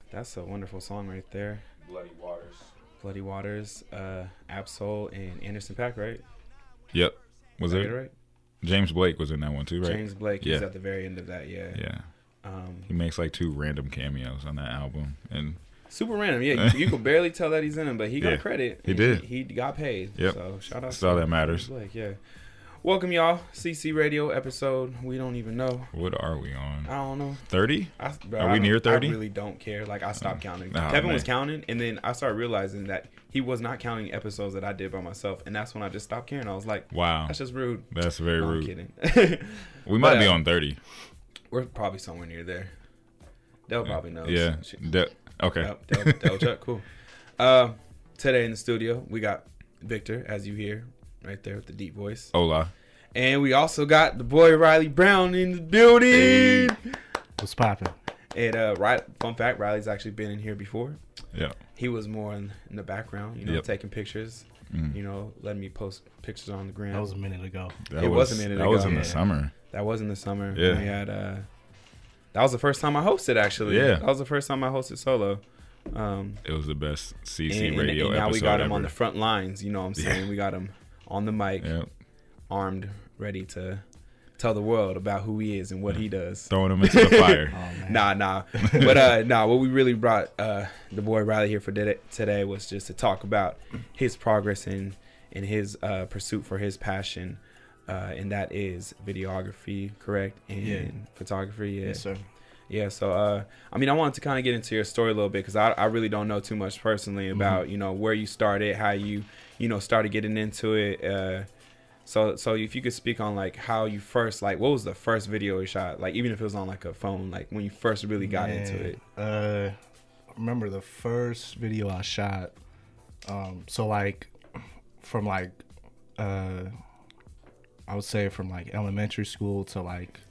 That's a wonderful song right there. Bloody Waters. Bloody Waters, Absol, and Anderson .Paak, right? Yep. Was Did I it get it right? James Blake was in that one too, right? James Blake Yeah. is at the very end of that, yeah. Yeah. Um, He makes like 2 random cameos on that album, and super random, yeah. You could barely tell that he's in it, but he got Yeah, credit. he and did. He got paid. Yep. So shout out that's all that matters. James Blake, yeah. Welcome, y'all. CC Radio episode. We don't even know. What are we on? I don't know. 30? Bro, Are we near 30? I really don't care. Like, I stopped counting. Oh, Kevin man. was counting, and then I started realizing that he was not counting episodes that I did by myself, and that's when I just stopped caring. I was like, Wow. that's just rude. That's very No, I'm rude. kidding. We might But, be on 30. We're probably somewhere near there. They'll probably know. Yeah. Okay. Yep, they'll check. Cool. Today in the studio, we got Victor, as you hear, right there with the deep voice. Hola. And we also got the boy Riley Brown in the building. What's poppin'? And fun fact, Riley's actually been in here before. Yeah. He was more in the background, Yep. taking pictures, letting me post pictures on the gram. That was a minute ago. It was a minute That ago, was in yeah. the summer. That was in the summer. Yeah. We had that was the first time I hosted, actually. Yeah. That was the first time I hosted solo. It was the best CC radio and episode now we got him ever. on the front lines, you know what I'm saying? Yeah. We got him on the mic, Yep. armed, ready to tell the world about who he is and what he does. Throwing him into the fire. Oh, man. Nah. But what we really brought the boy Riley here for today was just to talk about his progress in his pursuit for his passion, and that is videography, correct? And Yeah. photography, yeah. Yes, sir. Yeah, so I wanted to kind of get into your story a little bit because I really don't know too much personally about where you started, how you started getting into it. So if you could speak on like how you first, like, what was the first video you shot, like even if it was on like a phone, like when you first really got into it. I remember the first video I shot. So like from like I would say from like elementary school to like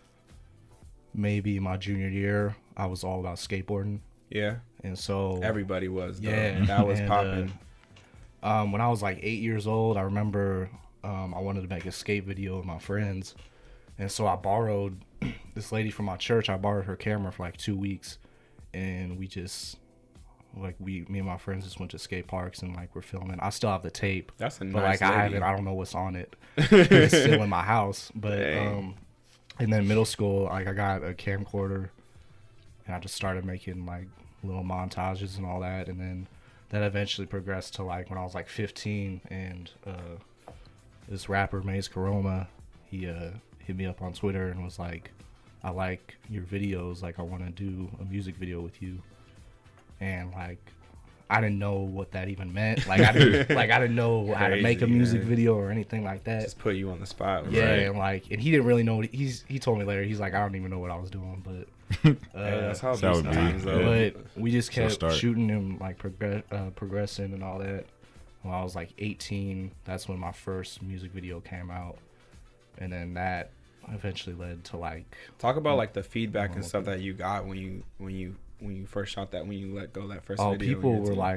maybe my junior year, I was all about skateboarding. Yeah, And so everybody was. Though. yeah, that was and, popping. when I was like 8 years old, I remember I wanted to make a skate video with my friends, and so I borrowed this lady from my church. I borrowed her camera for like 2 weeks, and we just me and my friends just went to skate parks and like we're filming. I still have the tape, That's a but nice like lady. I don't know what's on it. It's still in my house, but Dang. and then middle school, like I got a camcorder, and I just started making like little montages and all that, and then that eventually progressed to like when I was like 15, and this rapper Maze Karoma, he hit me up on Twitter and was like, I like your videos, like I want to do a music video with you. And like I didn't know what that even meant. Like I didn't know how to make a Crazy, music man. video or anything like that. Just put you on the spot. Yeah, right? and he didn't really know. He told me later. He's like, I don't even know what I was doing, but Hey, that's how it that be would be, sometimes, though. yeah. but we just kept start. shooting and like progressing and all that. When I was like 18, that's when my first music video came out, and then that eventually led to like Talk about like the feedback and stuff that you got when you first shot that, when you let go that first video. people on your were team.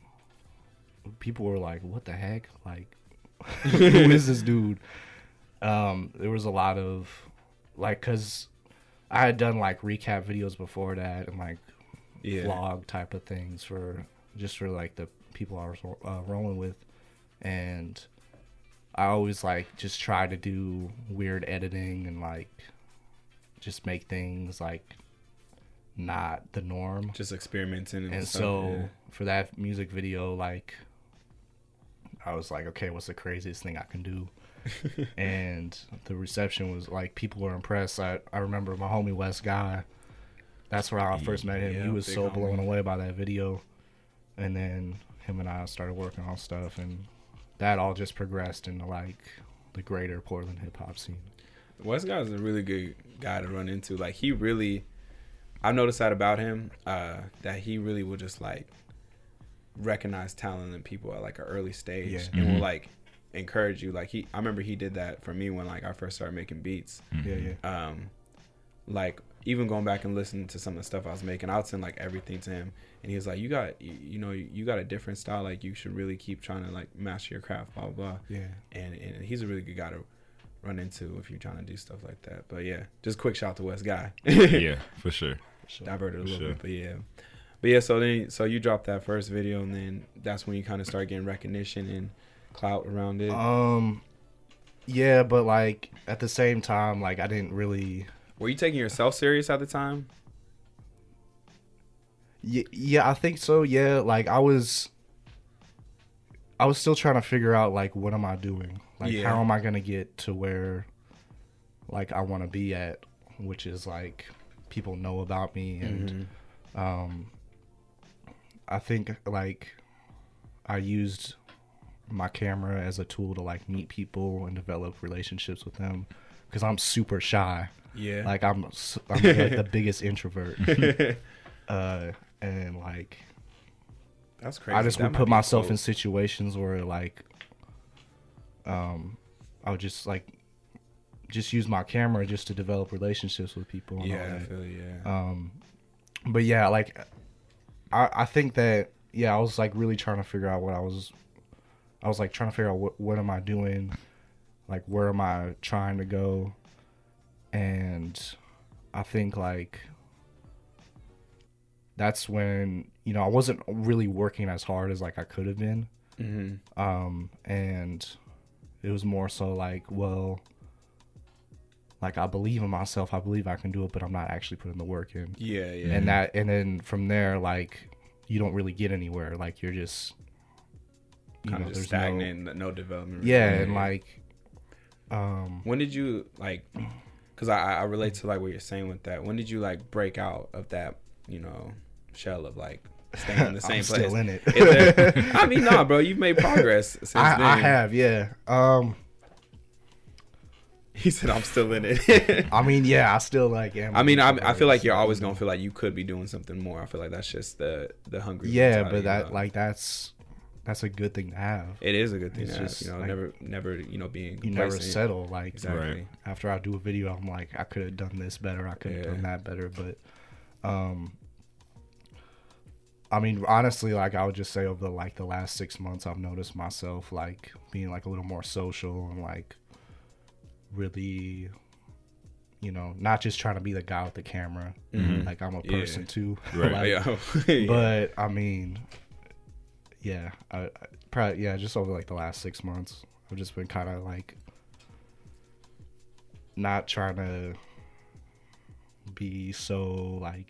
like, what the heck, like who is this dude? There was a lot of like, because I had done like recap videos before that and like Yeah. vlog type of things for like the people I was rolling with, and I always like just try to do weird editing and like just make things like not the norm. just experimenting and stuff. So yeah. for that music video, like I was like, okay, what's the craziest thing I can do? And the reception was like, people were impressed. I remember my homie West Guy, that's where I first met him. Yeah, He was big so homie. blown away by that video. And then him and I started working on stuff, and that all just progressed into like the greater Portland hip hop scene. West Guy is a really good guy to run into. Like he really, I've noticed that about him, that he really will just like recognize talent in people at like an early stage, Yeah. and will like encourage you. Like I remember he did that for me when like I first started making beats. Yeah. Like even going back and listening to some of the stuff I was making, I would send like everything to him, and he was like, you got a different style, like you should really keep trying to like master your craft, blah blah blah. Yeah. And he's a really good guy to run into if you're trying to do stuff like that. But yeah, just quick shout out to West Guy. Yeah, for sure. Diverted a little sure. bit, but yeah. But yeah, so you dropped that first video, and then that's when you kind of start getting recognition and clout around it. Yeah, but like at the same time, like I didn't really. Were you taking yourself serious at the time? Yeah, I think so. Yeah, like I was still trying to figure out like what am I doing? Like how am I gonna get to where like I want to be at, which is like people know about me, and I think like I used my camera as a tool to like meet people and develop relationships with them because I'm super shy. Yeah, like I'm like the biggest introvert. And like that's crazy. I just would put myself in situations where like I would just use my camera just to develop relationships with people and all that. I feel you, yeah. But yeah, like I think that I was like really trying to figure out what I was like trying to figure out what am I doing, like where am I trying to go, and I think like that's when, you know, I wasn't really working as hard as like I could have been. And it was more so like, well, like I believe in myself, I believe I can do it, but I'm not actually putting the work in. Yeah. And then from there, like you don't really get anywhere. Like you're just kind of just stagnant, no development. Yeah, and like when did you like? Because I relate to like what you're saying with that. When did you like break out of that, you know, shell of like staying in the same place? Still in it. I mean, nah, bro, you've made progress since then. I have, yeah. He said, "I'm still in it." I mean, yeah, I still like am. I mean, I feel like you're always gonna feel like you could be doing something more. I feel like that's just the hungry. Yeah, but that like that's a good thing to have. It is a good thing to have. Just, you know, like, never, you know, being you never settle. Like exactly. Right. After I do a video, I'm like, I could have done this better. I could have done that better. But, I mean, honestly, like I would just say over the last 6 months, I've noticed myself like being like a little more social and like really, you know, not just trying to be the guy with the camera. Like I'm a person too. Right. Like, but I mean, yeah, I probably just over like the last 6 months, I've just been kind of like not trying to be so like,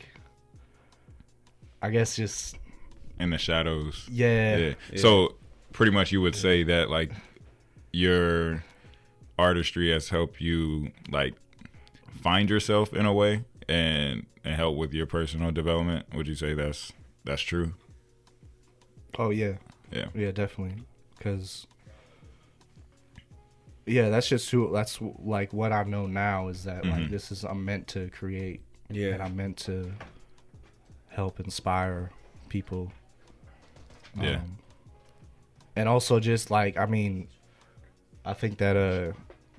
I guess just in the shadows. Yeah. So pretty much you would say that like your artistry has helped you like find yourself in a way and help with your personal development. Would you say that's true? Oh yeah, definitely. Because that's just that's like what I know now is that like this is I'm meant to create. Yeah, and I'm meant to help inspire people. Yeah, and also just like I mean, I think that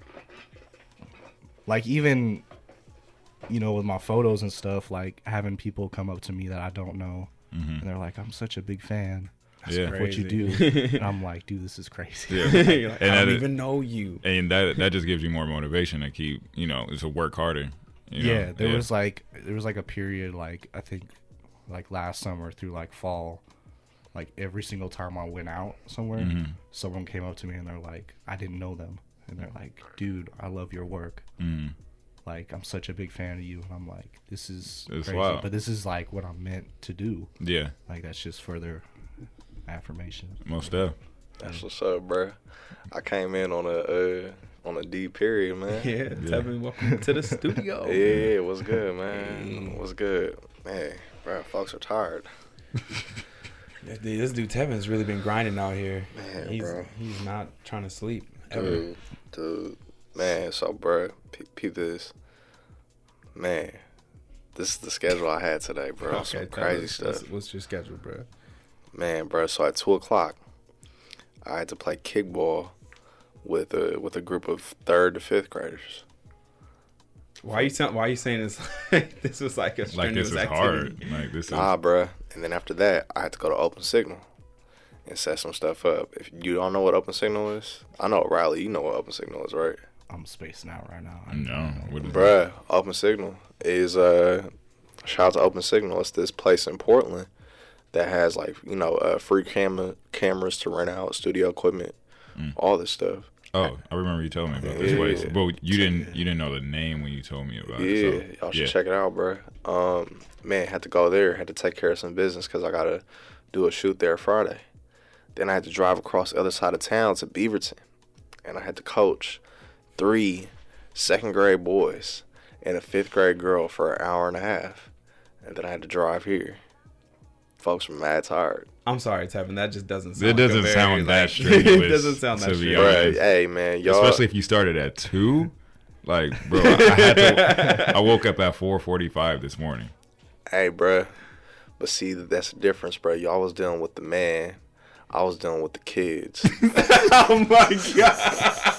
like even, you know, with my photos and stuff, like having people come up to me that I don't know and they're like, I'm such a big fan. That's what you do. And I'm like, dude, this is crazy. Yeah. Like, I don't even know you. And that just gives you more motivation to keep, you know, to work harder. You know? There was like a period, like I think like last summer through like fall, like every single time I went out somewhere, someone came up to me and they're like, I didn't know them. And they're like, dude, I love your work. Like, I'm such a big fan of you. And I'm like, this is crazy. Wild. But this is like what I'm meant to do. Yeah. Like, that's just further affirmation. Most of. That's what's up, bro. I came in on a D period, man. Yeah. Tevin, welcome to the studio. Yeah, what's good, man? What's good? Man, bro, folks are tired. This dude Tevin's really been grinding out here. Man, he's not trying to sleep ever. Dude, man. So, bro, peep this. Man, this is the schedule I had today, bro. Okay, some crazy stuff. What's your schedule, bro? Man, bro. So at 2:00, I had to play kickball with a group of 3rd to 5th graders. Why are you saying this? Like this was like a strenuous activity? Hard. Like this nah, bro. And then after that, I had to go to Open Signal and set some stuff up. If you don't know what Open Signal is, I know Riley. You know what Open Signal is, right? I'm spacing out right now. No, bruh. Open Signal is shout out to Open Signal. It's this place in Portland that has like free cameras to rent out, studio equipment, all this stuff. Oh, I remember you telling me about this place, but you didn't know the name when you told me about it. Yeah, y'all should check it out, bro. Man, had to go there, had to take care of some business because I gotta do a shoot there Friday. Then I had to drive across the other side of town to Beaverton, and I had to coach 3 second-grade boys and a 5th-grade girl for an hour and a half, and then I had to drive here. Folks were mad tired. I'm sorry, Tevin. That just doesn't sound. It doesn't sound that strenuous. It doesn't sound that strenuous. Right. Hey, man, y'all. Especially if you started at 2. Like, bro, I woke up at 4:45 this morning. Hey, bro. But see, that's the difference, bro. Y'all was dealing with the man. I was dealing with the kids. Oh, my God.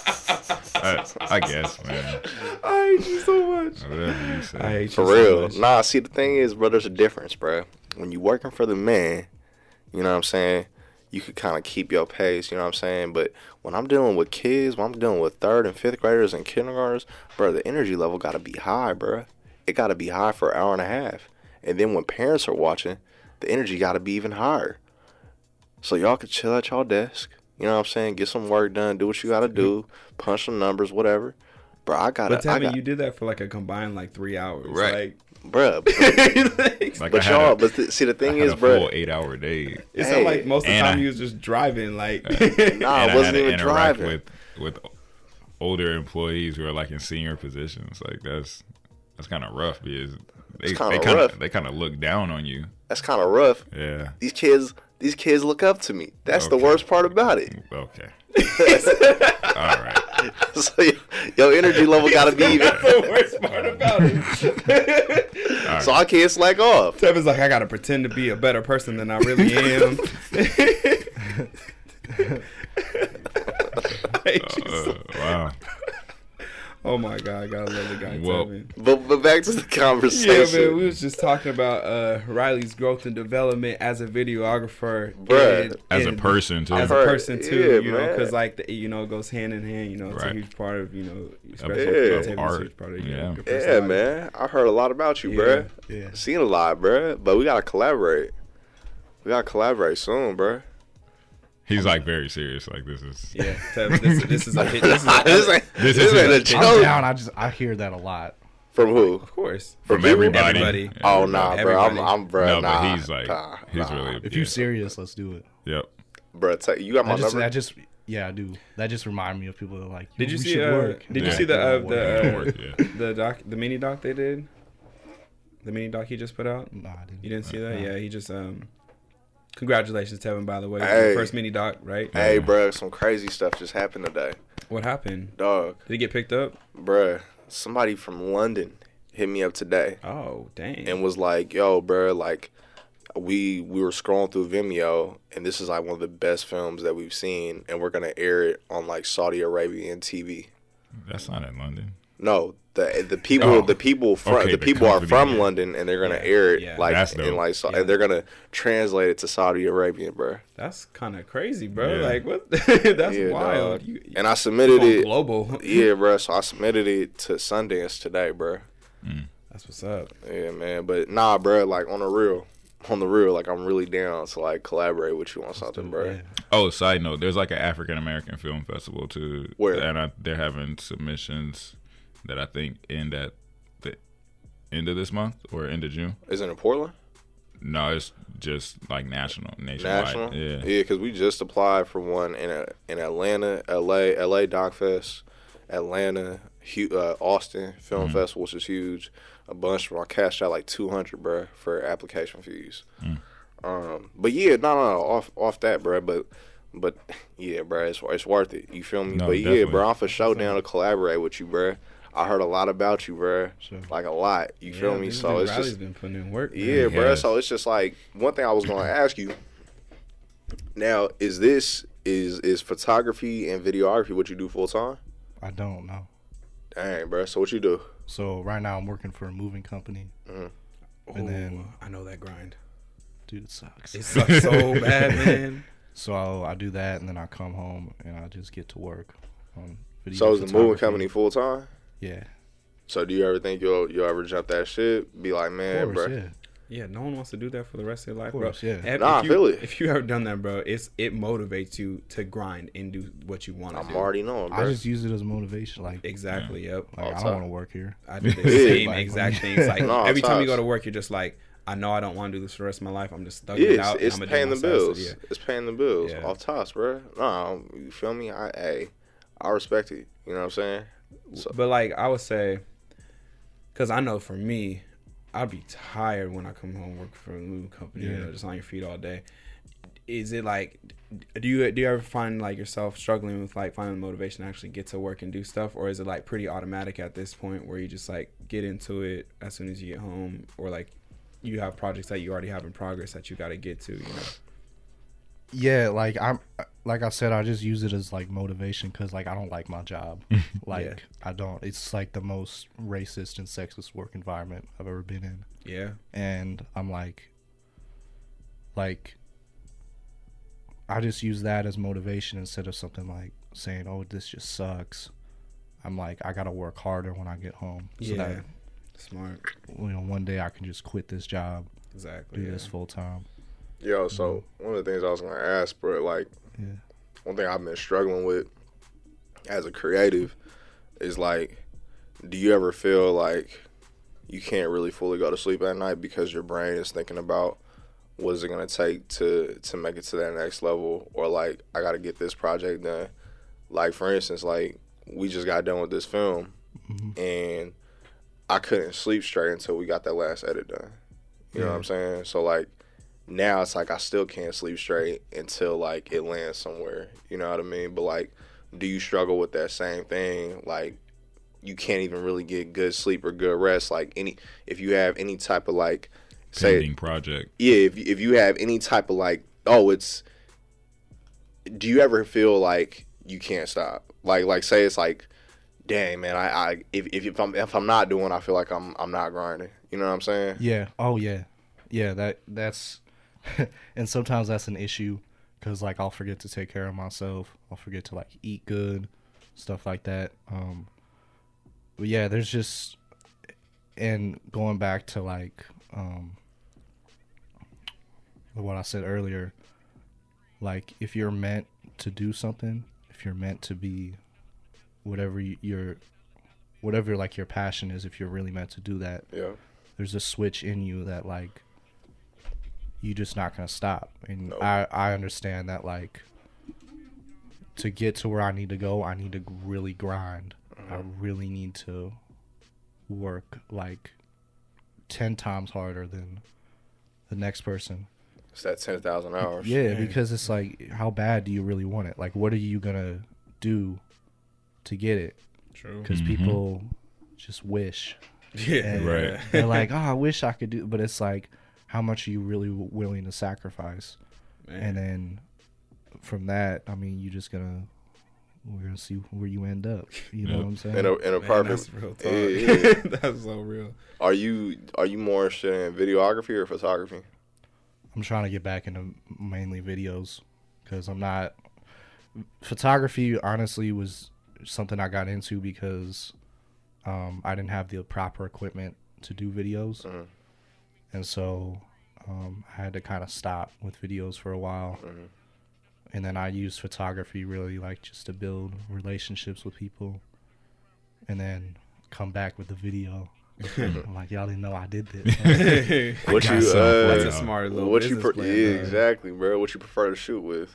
I guess, man. I hate you so much. Whatever you say. I hate you For so real. much. Nah, see, the thing is, bro, there's a difference, bro. When you working for the man, you know what I'm saying, you could kind of keep your pace, you know what I'm saying? But when I'm dealing with kids, when I'm dealing with 3rd and 5th graders and kindergartners, bro, the energy level got to be high, bro. It got to be high for an hour and a half. And then when parents are watching, the energy got to be even higher. So y'all could chill at y'all desk, you know what I'm saying? Get some work done, do what you got to do, punch some numbers, whatever. Bro, I got to. But Tevin, you did that for like a combined 3 hours. Right. Like, bruh. Like But y'all, see, the thing is, bro. full 8-hour day. it sounded like most of the time he was just driving. Like, Nah, And I wasn't even interact driving. with older employees who are like in senior positions. Like that's kind of rough because they kind of look down on you. That's kind of rough. Yeah. These kids look up to me. That's the Okay. worst part about it. Okay. All right. So your energy level got to be even. that's the worst part about it. So I can't slack off. Tevin's like, I gotta pretend to be a better person than I really am. I hate you so- Wow. Oh my God, I gotta love the guy, Well, Tevin. But back to the Yeah, conversation. man, we was just talking about Riley's growth and development as a videographer, Bruh. As a person too. as a Right. person too, Yeah, you know, man. because it goes hand in hand. You know, it's a Right. huge part of especially Yeah. creativity, it's a Art. huge part of Yeah. your Yeah, personality. man. I heard a lot about you, bruh. Yeah. Seen a lot, bruh. But we got to collaborate. We got to collaborate soon, bruh. He's like very serious. Like this is. Yeah, Tevin, this is a hit. This is This is ain't a a- joke. I'm down. I hear that a lot. From who? of course. From people? everybody. Everybody. Oh, nah, bro. Everybody. I'm bro. No, nah, but he's like, nah, he's nah. really. If you're serious, let's do it. Yep. Bro, you got my number? Yeah, I do. That just reminded me of people that are like, Did you we see? should work. Did Yeah. you see the Yeah. the mini doc they did? The mini doc he just put out. Nah, I didn't. You didn't see that? No. Yeah, he just congratulations, Tevin. By the way, Hey. your first mini doc, right? Hey, bro, some crazy stuff just happened today. What happened? Dog, Did he get picked up? bruh, somebody from London hit me up today Oh, dang. and was like, yo, bruh, like, we were scrolling through Vimeo, and this is like one of the best films that we've seen, and we're gonna air it on like Saudi Arabian TV. That's not in London. No, the people Oh. the people from Okay, the the people are company, from yeah. London, and they're gonna Yeah, air it yeah. like That's in dope. like Yeah. and they're gonna translate it to Saudi Arabian, bruh. That's kind of crazy, bro. Yeah. Like what? That's Yeah, wild. dog. And I submitted going it. global. Yeah, bruh. So I submitted it to Sundance today, bruh. That's what's up. Yeah, man. But nah, bruh. Like on the real, like I'm really down to like collaborate with you on something, bruh. Yeah. Oh, side note, there's like an African American film festival too. Where? And they're having submissions that I think end at the end of this month or end of June. Is it in Portland? No, it's just like nationwide. National? Yeah. Yeah, because we just applied for one in Atlanta, LA Doc Fest, Atlanta, Austin Film Festival, which is huge. A bunch of them. I cashed out like $200, bruh, for application fees. But yeah, no, off that, bruh. But yeah, bruh, it's worth it. You feel me? No, but yeah, definitely. bruh, I'm for sure down to collaborate with you, bruh. I heard a lot about you, bruh. Sure. Like a lot. You feel me? So it's Riley's just been putting in work. man. yeah, bruh. has. So it's just like one thing I was gonna ask you. Now, is photography and videography what you do full time? I don't know. Dang, bruh. So what you do? So right now I'm working for a moving company. Oh, And then- I know that grind. Dude, it sucks. It sucks so bad, man. So I do that, and then I come home and I just get to work on video. So is the moving photography. company full time? Yeah, So do you ever think you'll ever jump that shit? Be like, man, of course, bruh. yeah. Yeah, no one wants to do that for the rest of their life, course, bro. yeah. Nah, I feel it. If you ever done that, bro, it motivates you to grind and do what you want to do. I'm already knowing, I bro. just use it as motivation. Like, Exactly. Yep. like All I don't time. want to work here. I do the Yeah. same Like, exact thing. It's like No, every time you tops. go to work, you're just like, I know I don't want to do this for the rest of my life. I'm just thugging Yeah, it out. it's and I'm paying the gonna do my bills. side hustle. It's paying the bills. Yeah. Off tops, bro. No, you feel me? I respect it. You know what I'm saying? So, But like I would say, because I know for me, I'd be tired when I come home work for a movie company, you Yeah. know, just on your feet all day. Is it like, do you ever find like yourself struggling with like finding the motivation to actually get to work and do stuff, or is it like pretty automatic at this point where you just like get into it as soon as you get home, or like you have projects that you already have in progress that you got to get to, you know? Yeah, like I said, I just use it as like motivation because like I don't like my job. Like Yeah. I don't. It's like the most racist and sexist work environment I've ever been in, Yeah. and I'm like I just use that as motivation instead of something like saying, "Oh, this just sucks." I'm like, I gotta work harder when I get home, so Yeah. that Smart. one day I can just quit this job, Exactly. do Yeah. this full time. yo, so one of the things I was gonna ask, bro, like Yeah. one thing I've been struggling with as a creative is like, do you ever feel like you can't really fully go to sleep at night because your brain is thinking about what is it gonna take to make it to that next level, or like I gotta get this project done. Like for instance, like we just got done with this film, and I couldn't sleep straight until we got that last edit done. You know what I'm saying? So like now it's like I still can't sleep straight until like it lands somewhere. You know what I mean? But like, do you struggle with that same thing? Like you can't even really get good sleep or good rest. Like if you have any type of like Pending project. yeah, if you have any type of like, do you ever feel like you can't stop? Like say it's like, dang man, if I'm not doing, I feel like I'm not grinding. You know what I'm saying? Yeah. Oh yeah. Yeah. That's and sometimes that's an issue because like I'll forget to take care of myself. I'll forget to like eat good, stuff like that. But yeah, there's just, and going back to like what I said earlier, like if you're meant to do something, if you're meant to be whatever whatever like your passion is, if you're really meant to do that, Yeah. there's a switch in you that like you just not gonna stop. And Nope. I understand that like to get to where I need to go, I need to really grind. I really need to work like 10 times harder than the next person. It's that 10,000 hours. Yeah, because it's like, how bad do you really want it? Like, what are you gonna do to get it? True. Because people just wish. Yeah. And Right. they're like, oh, I wish I could do, but it's like, how much are you really willing to sacrifice? Man. And then from that, I mean, we're gonna see where you end up. You know Yep. what I'm saying? In a Man, perfect. that's real talk. Yeah. That's so real. Are you more interested in videography or photography? I'm trying to get back into mainly videos because I'm not. Photography, honestly, was something I got into because I didn't have the proper equipment to do videos. Mhm. And so I had to kind of stop with videos for a while. Mhm. And then I used photography really like just to build relationships with people and then come back with the video. I'm like, y'all didn't know I did this. What got you something for That's you. a smart little what you business plan, yeah, bro. exactly, bro. What you prefer to shoot with?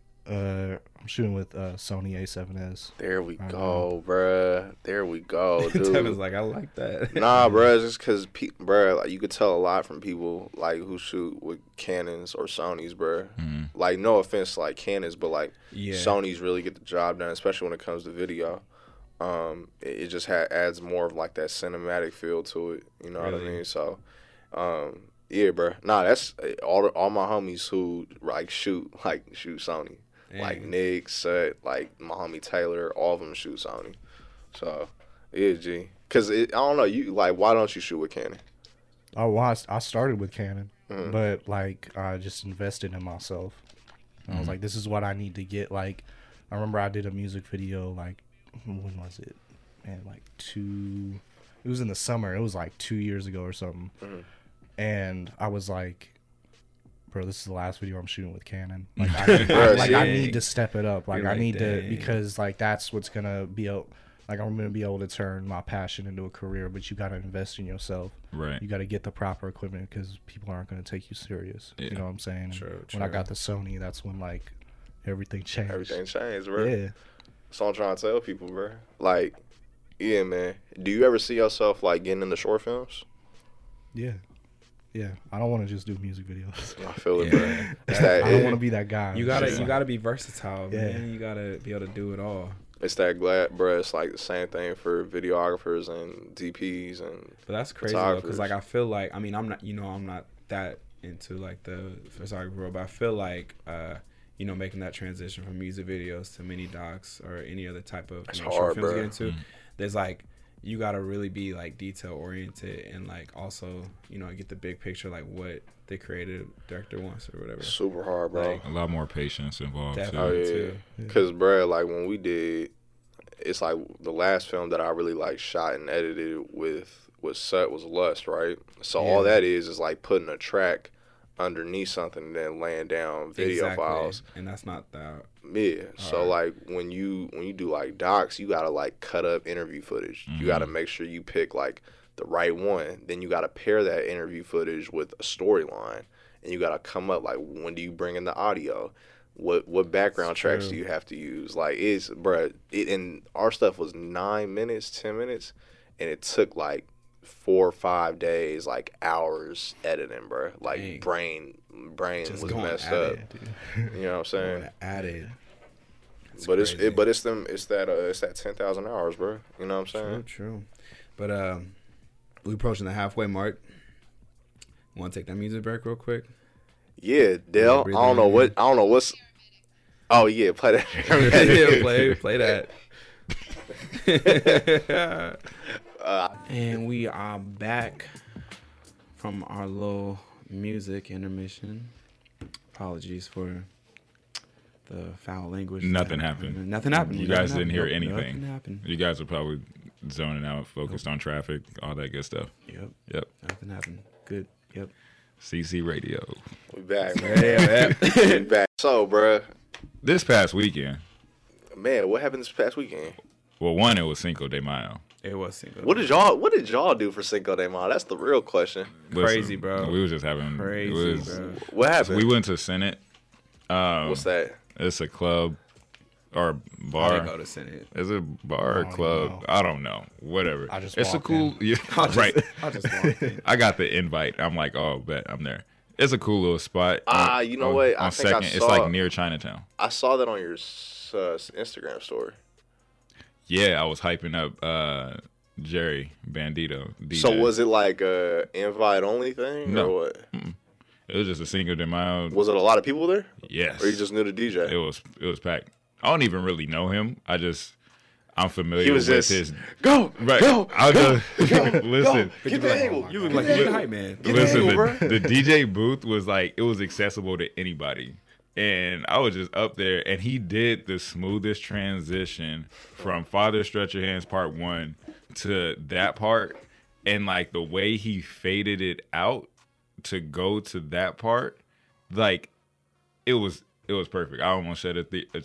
I'm shooting with Sony A7S. There we I go, bruh. There we go, dude. Tevin's like, I like that. Nah, bruh, it's just because, bruh, like, you could tell a lot from people, like, who shoot with Canons or Sonys, bruh. Like, no offense to, like, Canons, but, like, Yeah. Sonys really get the job done, especially when it comes to video. It just adds more of, like, that cinematic feel to it, you know what I Really? mean? So, yeah, bruh. Nah, that's all my homies who, like, shoot Sony. Like Dang. Nick, Sut, like my homie Taylor, all of them shoot Sony. So, yeah, G. Cause I don't know, you like, why don't you shoot with Canon? Oh, well, I started with Canon, Mhm. but like I just invested in myself. And I was like, this is what I need to get. Like, I remember I did a music video. Like, when was it? Man, like it was in the summer. It was like 2 years ago or something. Mhm. And I was like, bro, this is the last video I'm shooting with Canon. Like, I need to step it up. Like, I need to, because like that's what's gonna be like I'm gonna be able to turn my passion into a career. But you gotta invest in yourself. Right. You gotta get the proper equipment because people aren't gonna take you serious. Yeah. You know what I'm saying? True. When I got the Sony, that's when like everything changed. Everything changed, bro. Yeah. That's what I'm trying to tell people, bro. Like, yeah, man. Do you ever see yourself like getting into short films? Yeah. Yeah. I don't want to just do music videos. I feel it, Yeah. bro. It's that. I don't want to be that guy. You gotta be versatile, Yeah. man. You gotta be able to do it all. It's that glad, bro. It's like the same thing for videographers and DPs and. But that's crazy though, because like I feel like I'm not that into like the photography world, but I feel like making that transition from music videos to mini docs or any other type of It's short hard, films bro. to get into. There's like you gotta really be like detail oriented and like also get the big picture, like what the creative director wants or whatever. Super hard, bro. Like, A lot more patience involved too. Definitely. Oh, too. yeah. Because, bro, like, when we did, it's like the last film that I really, like, shot and edited was Lust, right? So all that is like putting a track underneath something and then laying down video files. And that's not that. Yeah. So, like, when you do, like, docs, you got to, like, cut up interview footage. You got to make sure you pick, like, the right one. Then you got to pair that interview footage with a storyline. And you got to come up, like, when do you bring in the audio? What background tracks do you have to use? Like, and our stuff was 9 minutes, 10 minutes, and it took, like, 4 or 5 days, like, hours editing, bro. Like, Dang. brain Just was going messed at up. it. You know what I'm saying? At it. But crazy. it's that 10,000 hours, bro. You know what I'm saying? True. But we approaching the halfway mark. Want to take that music break real quick? Yeah, Dell. I don't know what's. Oh yeah, play that. Yeah, play that. And we are back from our little music intermission. Apologies for the foul language. Nothing happened. Nothing happened. You Nothing guys didn't hear happened. anything. Nothing happened. You guys are probably zoning out, focused on traffic, all that good stuff. Yep. Nothing happened. Good. Yep. CC Radio. We back, man. Yeah. We back. So, bro, This past weekend, man, what happened this past weekend? well, one, it was Cinco de Mayo. It was single. What did y'all do for Cinco de Mayo? That's the real question. Crazy, bro. We was just having Crazy, bro. What happened? We went to Senate. What's that? It's a club or I bar. didn't go to Senate. It's a bar or don't club. know. I don't know. Whatever. I just it's a walked cool. in. Yeah, right. I just walked in. I got the invite. I'm like, oh, bet I'm there. It's a cool little spot. You know what? I On think I Second, it's saw- like near Chinatown. I saw that on your Instagram story. Yeah, I was hyping up Jerry Bandito. DJ. So was it like a invite only thing No. or what? It was just a Cinco de Mayo. Was it a lot of people there, Yes. or you just knew the DJ? It was packed. I don't even really know him. I'm familiar He was with just his. go, Right. go, I'll go, just go, listen. go. Get the angle. You look like you're the hype man. Get the Listen, angle, bro. the DJ booth was like, it was accessible to anybody. And I was just up there, and he did the smoothest transition from Father Stretch Your Hands Part 1 to that part. And like the way he faded it out to go to that part, like it was perfect. I almost shed a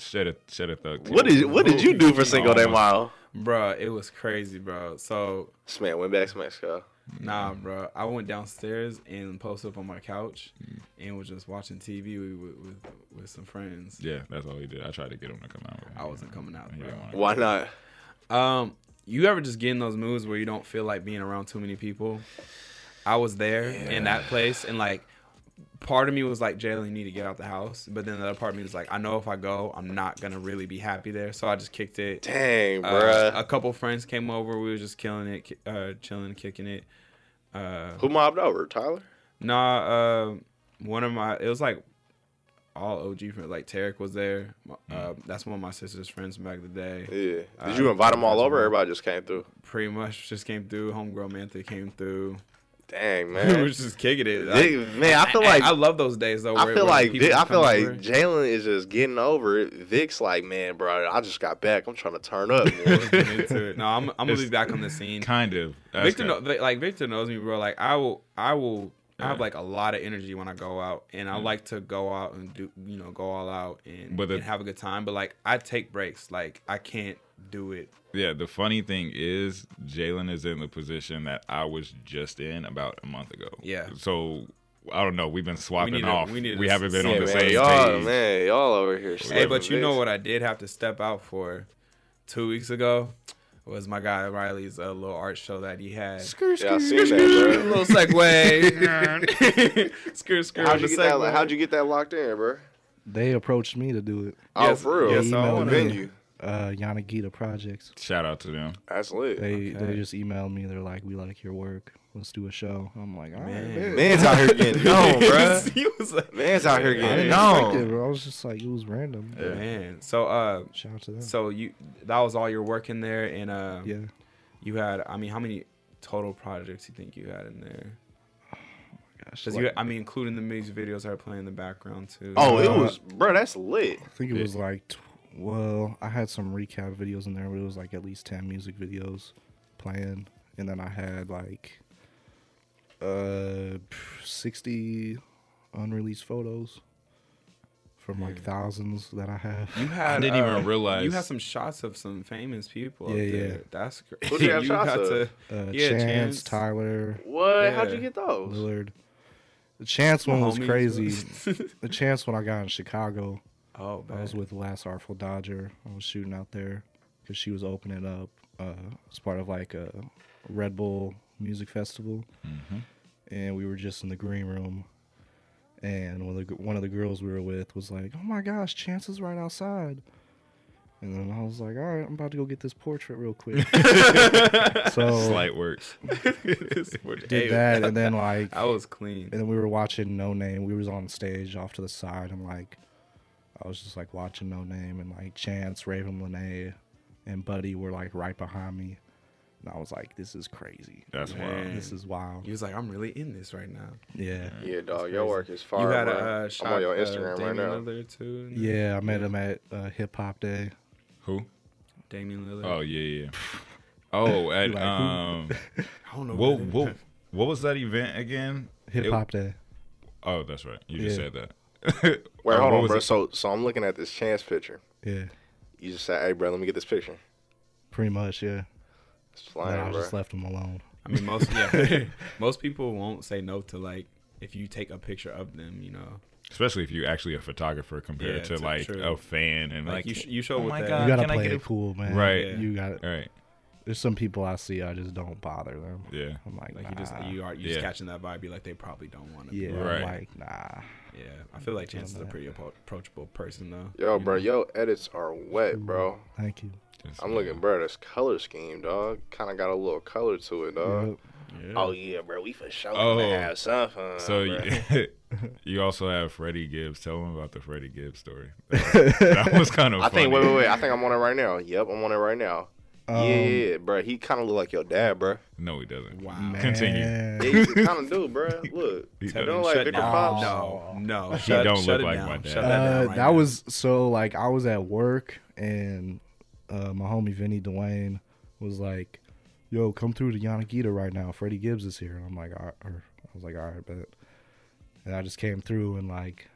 thug. What did you do for Cinco de Mayo? Bro, it was crazy, bro. So, This man went back to Mexico. nah, bro. I went downstairs and posted up on my couch and was just watching TV with some friends. Yeah, that's all he did. I tried to get him to come out. I wasn't coming out, He bro. didn't want to. Why not? You ever just get in those moods where you don't feel like being around too many people? I was there in that place, and like, part of me was like, Jalen, you need to get out the house. But then the other part of me was like, I know if I go, I'm not gonna really be happy there. So I just kicked it. Dang, bruh. A couple friends came over. We were just killing it, chilling, kicking it. Who mobbed over? Tyler? Nah, it was like all OG friends. Like Tarek was there. That's one of my sister's friends from back in the day. Yeah. Did you invite them all over? Or everybody just came through. Pretty much just came through. Homegirl Mantha came through. Dang, We man. was just kicking it. Man, I feel like I love those days though. I feel like people come over. Jalen is just getting over it. Vic's like, man, bro, I just got back. I'm trying to turn up. Get into it. No, I'm gonna be back on the scene. Kind of. Victor knows me, bro. Like I will I have like a lot of energy when I go out, and I like to go out and do, go all out and have a good time. But like, I take breaks. Like, I can't do it. Yeah, the funny thing is, Jalen is in the position that I was just in about a month ago. Yeah. So I don't know. We've been swapping off. We to haven't been on the same page. Y'all over here. Hey, but you know what I did have to step out for 2 weeks ago? Was my guy Riley's little art show that he had. I seen that, bro. Little segue. How'd you get that locked in, bro? They approached me to do it. Oh, for real? Yes, I want venue. Yanagita Projects. Shout out to them. That's lit. They just emailed me. They're like, "We like your work. Let's do a show." I'm like, "All right, man." Man's out here getting known, bro. He was like, Man's out here I getting didn't expect it, known. bro. I was just like, it was random. Yeah. man. So Shout out to them. so that was all your work in there, and Yeah. you had, I mean, how many total projects you think you had in there? Gosh, Because including the music videos that are playing in the background too. Oh, it was, bro. That's lit. I think it was like, I had some recap videos in there, but it was like at least 10 music videos playing, and then I had like 60 unreleased photos from like thousands that I have. You had, I didn't even realize. you had some shots of some famous people. Yeah, up there. yeah. That's crazy. Who did you have shots of? Chance, Tyler, What? Yeah. How'd you get those? Lillard. The Chance one was homies. crazy. The Chance one I got in Chicago. Oh, I was with Last Artful Dodger. I was shooting out there because she was opening up as part of like a Red Bull music festival, and we were just in the green room. And one of the girls we were with was like, "Oh my gosh, Chance is right outside." And then I was like, "All right, I'm about to go get this portrait real quick." So Slight works. did that, and then like I was clean. and then we were watching No Name. We was on stage off to the side, and like I was just like watching No Name, and like Chance, Raven Lene, and Buddy were like right behind me, and I was like, "This is crazy. That's Man. wild. This is wild." He was like, I'm really in this right now. Yeah, Yeah, dog. Your work is fire. You had bro. a shot I'm on your Instagram right Damian now. Lillard too. yeah. I met him at Hip Hop Day. Who? Damian Lillard. Oh yeah. Oh, at Like, I don't know. what was that event again? Hip Hop Day. Oh, that's right. You just Yeah. said that. Wait, What hold on, was bro. it? So I'm looking at this Chance picture. Yeah, You just said, "Hey, bro, let me get this picture." pretty much. Yeah, It's and flying, I bro. just left him alone. I mean, most people won't say no to like if you take a picture of them. Especially if you're actually a photographer compared Yeah, to it's like true. a fan and Like like you show oh with my that. God. You gotta can I play get it a- cool, man. Right. Yeah. You got it. All right. There's some people I see, I just don't bother them. Yeah. I'm like, Like nah. you just Yeah. catching that vibe. Be like they probably don't want to. Yeah, Right. I'm like, nah. Yeah. I feel like Chance is a pretty approachable person though. Yo, bro, your edits are wet, bro. Thank you. Just, I'm looking, bro. This color scheme, dog. Kind of got a little color to it, dog. Yep. Yeah. Oh yeah, bro. We for sure Oh. gonna have some fun. So bro. you also have Freddie Gibbs. Tell him about the Freddie Gibbs story. That was kind of I funny. think. Wait. I think I'm on it right now. Yep, I'm on it right now. Yeah, bro. He kind of look like your dad, bro. No, he doesn't. Wow. Continue. Man. Yeah, you kind of do, bro. Look. He You doesn't. don't like Shut Victor down. Pops? No. He Shut, don't shut look it like down. my dad. Shut that down right That now. was so like I was at work and my homie Vinny Dwayne was like, "Yo, come through to Yanagita right now. Freddie Gibbs is here." And I'm like, I was like, "All right, bet." And I just came through and like,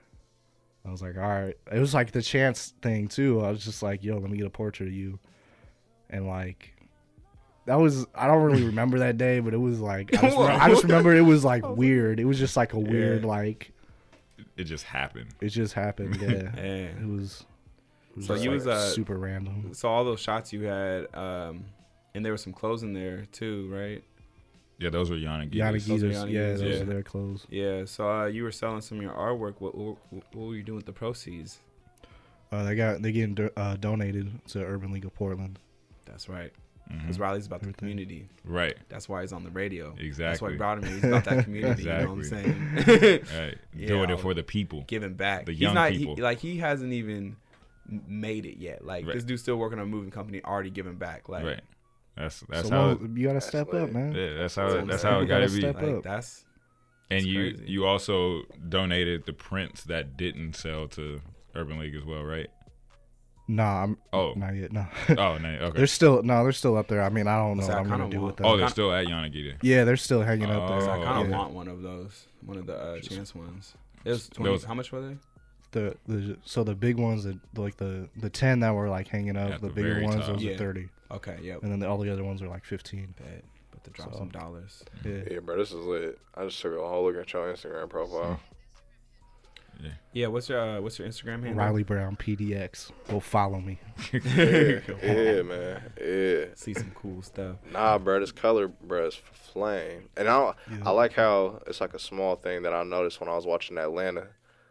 I was like, "All right." It was like the Chance thing too. I was just like, "Yo, let me get a portrait of you," and like. That was, I don't really remember that day, but it was like, I just remember it was like weird. It was just like a weird, like, It just happened. it just happened. Yeah. Yeah. It was So just, you like, was super random. So all those shots you had, and there was some clothes in there too, right? Yeah, those were Yana Gibbs. Yanagita's, Yanagita's, yeah, those yeah. are their clothes. Yeah. So you were selling some of your artwork. What were you doing with the proceeds? They getting donated to Urban League of Portland. That's right. Because Riley's about the community. Right. That's why he's on the radio. That's Exactly. why he brought him here. He's about that community. You know what I'm saying? Right. Yeah, Doing it for the people. Giving back. The He's young not, people. he hasn't even made it yet. Like Right. this dude's still working on a moving company, already giving back. Like Right. That's So how. you gotta step lit. up, man. Yeah, that's how what I'm that's saying. how it You gotta gotta be. step like up. that's And you crazy. you also donated the prints that didn't sell to Urban League as well, right? Nah, I'm Oh. not yet. No, Oh, no, okay. they're still up there. I mean, I don't know So what I I'm gonna kinda do want- with them. Oh, they're still at Yanagita. Yeah, they're still hanging up there. So I Oh, kind of yeah. want one of those, one of the chance ones. It was 20. Those- How much were they? So the big ones that like the 10 that were like hanging up, At the the bigger very ones, top. those Yeah. are 30, Okay, yep. and then all the other ones are like 15. Bet. But to drop So- some dollars. Yeah. Yeah, bro, this is lit. I just took a whole look at your Instagram profile. Yeah. What's your Instagram handle? Riley Brown PDX. Go follow me. Yeah, man. Yeah. See some cool stuff. Nah, bro, this color, bro, is flame. And I like how it's like a small thing that I noticed when I was watching Atlanta.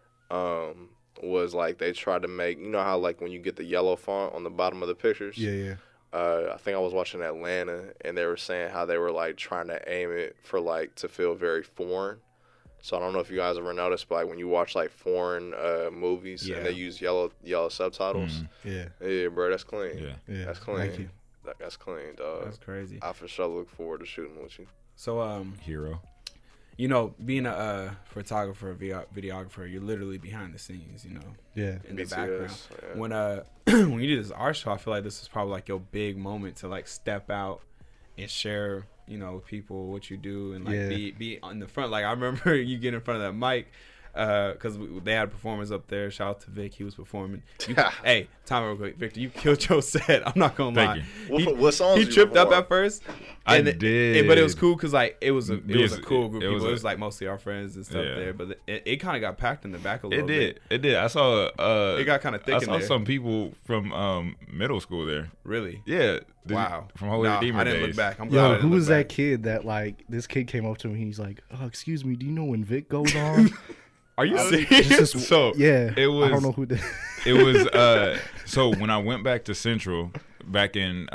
Was like they tried to make, you know how like when you get the yellow font on the bottom of the pictures. Yeah. I think I was watching Atlanta, and they were saying how they were like trying to aim it for like to feel very foreign. So I don't know if you guys ever noticed, but like when you watch like foreign movies Yeah. and they use yellow subtitles. Yeah. Yeah, bro, that's clean. Yeah. Yeah. That's clean. Thank you. That's clean, dog. That's crazy. I for sure look forward to shooting with you. So Hero. you know, being a photographer, videographer, you're literally behind the scenes. You know, Yeah. in the BTS, background. yeah. When when you did this art show, I feel like this is probably like your big moment to like step out and share, you know, with people what you do and like Yeah. be on the front. Like I remember you get in front of that mic because they had performers up there. Shout out to Vic, he was performing. Hey, time real quick, Victor, you killed your set. I'm not gonna lie. Thank you. What songs He you tripped up perform? I at first. did. But it was cool because like it was a Because cool group it of was people. a- It was like mostly our friends and stuff Yeah. there. But it kind of got packed in the back a little It did. bit. It did. I saw. It got kind of thick I in saw there. some people from middle school there. Really? Yeah. Wow. From Holy Nah, Redeemer I didn't days. look back. I'm glad I Yo, didn't who look was back. that kid that like this kid came up to me? He's like, "Oh, excuse me, do you know when Vic goes on?" Are you Just serious? this- So yeah, it was. I don't know who did. It was so when I went back to Central back in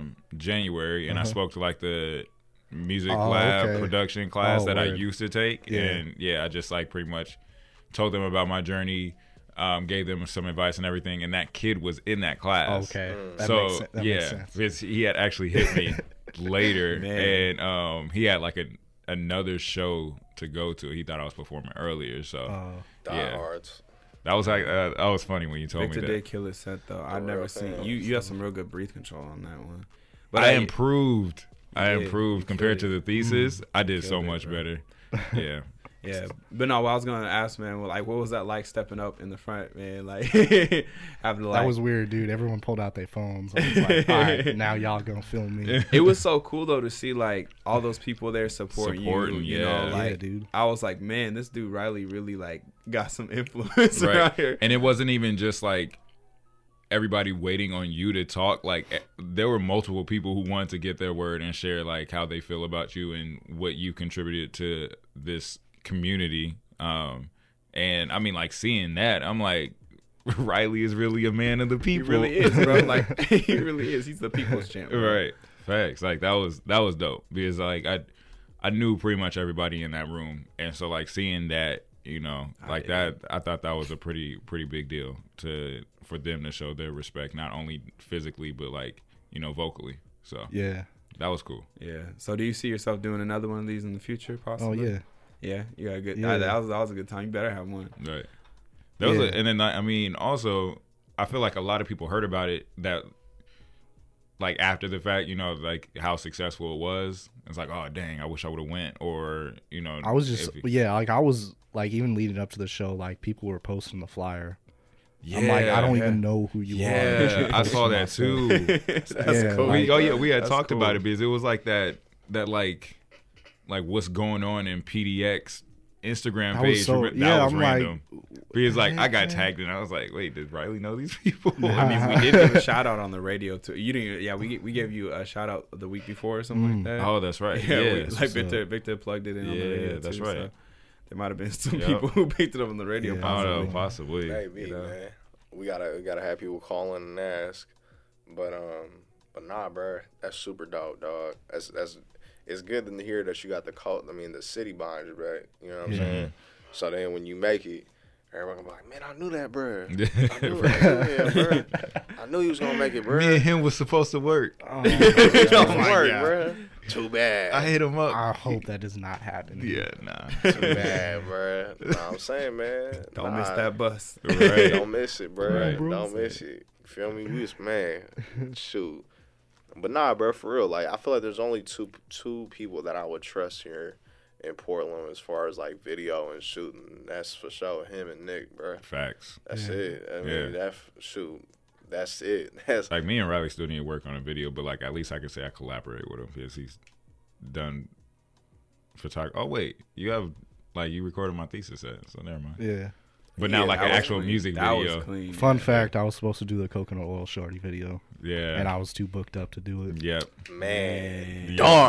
January and I spoke to like the music Oh, lab okay. production class Oh, that I word. used to take, Yeah. and yeah, I just like pretty much told them about my journey, gave them some advice and everything, and that kid was in that class. Okay, that So makes sense. That makes sense. because he had actually hit me later, Man. and he had like another show to go to. He thought I was performing earlier, so yeah. Diehards. That was like that was funny when you told Victor me that. did kill his set though. I've For never real seen fans. you. You have some real good breath control on that one. But I improved. I did. improved You compared to killed the thesis. I did so Killed it, much bro. better. Yeah. Yeah, but no. What I was gonna ask, man, well, like, what was that like stepping up in the front, man? Like, having to like. That was weird, dude. Everyone pulled out their phones. I was like, all right, now y'all gonna film me. It was so cool though to see like all those people there supporting Supporting, you. You yeah. know, like Yeah, dude. I was like, man, this dude Riley really like got some influence around Right. here. And it wasn't even just like everybody waiting on you to talk. Like there were multiple people who wanted to get their word and share like how they feel about you and what you contributed to this community. And I mean, like seeing that, I'm like, Riley is really a man of the He people. really is, bro. Like he really is. He's the people's champ. bro. Right. Facts. Like that was dope because like I knew pretty much everybody in that room, and so like seeing that, you know, like that, I thought that was a pretty big deal for them to show their respect, not only physically but like, you know, vocally. So Yeah. that was cool. Yeah. So do you see yourself doing another one of these in the future, Oh possibly? yeah. Yeah. You got a good. Yeah. That was a good time. You better have one. Right. That was Yeah. and then I mean also I feel like a lot of people heard about it that like after the fact, you know, like how successful it was. It's like, oh dang, I wish I would have went, or you know, I was just if- like I was like even leading up to the show, like people were posting the flyer. yeah, I'm like, I don't even know who you are. Yeah, I saw that too. That's Yeah, cool. like- We had That's talked cool. about it because it was like that like what's going on in PDX Instagram That was page. so- that yeah, was I'm like, random. Because like I got man. tagged and I was like, wait, did Riley know these people? I mean, we did give a shout out on the radio too. You didn't. Yeah, we gave you a shout out the week before or something like that. Oh, that's right. yeah, Yeah, like Victor plugged it in on the Yeah, radio. that's too, right. So there might have been some Yep. people who picked it up on the radio. Yeah. I don't know, Possibly. possibly. Maybe, You know. man. We gotta have people call in and ask. But nah, bro, that's super dope, dog. That's it's good to hear that you got the city behind you, bro. You know what I'm Yeah. saying? So then when you make it, everyone gonna be like, man, I knew that, bro. I knew Right. it, bro. I knew he was gonna make it, bro. Me and him was supposed to work. Oh, It Oh don't my work, God. bro. Too bad. I hit him up. I hope that does not happen. Yeah, nah. Too bad, bro. Nah, I'm saying, man. Don't miss that bus. Right. Don't miss it, bro. Right. Don't miss it. You feel me? We just, man. Shoot. But nah, bro, for real. Like, I feel like there's only two people that I would trust here in Portland as far as like video and shooting. That's for sure him and Nick, bro. Facts. That's it. I Yeah. mean, that's it. That's Like me and Riley still need to work on a video, but like at least I can say I collaborate with him because he's done photography. Oh wait, you recorded my thesis set, so never mind. Yeah. But now Yeah, like that an was actual clean. music That video. was clean. Fun fact: I was supposed to do the coconut oil shorty video, Yeah. and I was too booked up to do it. Yep. man. Yeah. Darn.